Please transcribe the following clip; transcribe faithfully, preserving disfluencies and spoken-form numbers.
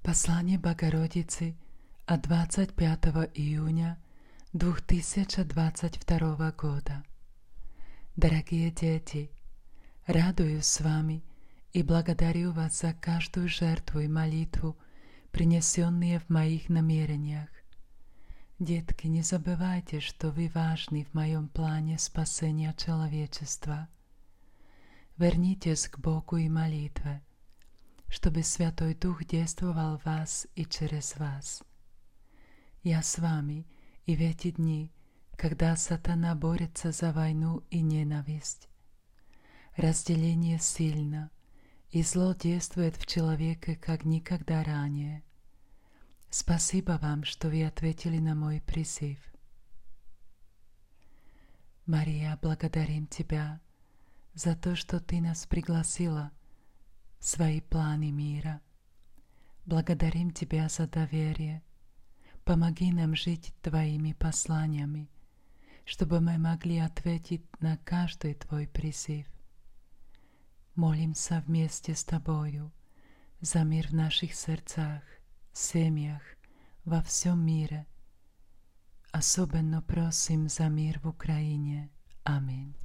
Послание Богородицы от двадцать пятого июня две тысячи двадцать второго года. Дорогие дети, радуюсь с вами и благодарю вас за каждую жертву и молитву, принесенные в моих намерениях. Детки, не забывайте, что вы важны в моем плане спасения человечества. Вернитесь к Богу и молитве, чтобы Святой Дух действовал в вас и через вас. Я с вами и в эти дни, когда сатана борется за войну и ненависть. Разделение сильно, и зло действует в человеке, как никогда ранее. Спасибо вам, что вы ответили на мой призыв. Мария, благодарим Тебя за то, что Ты нас пригласила в свои планы мира. Благодарим Тебя за доверие. Помоги нам жить Твоими посланиями, чтобы мы могли ответить на каждый Твой призыв. Молимся вместе с Тобою за мир в наших сердцах, семьях, во всем мире. Особенно просим за мир в Украине. Аминь.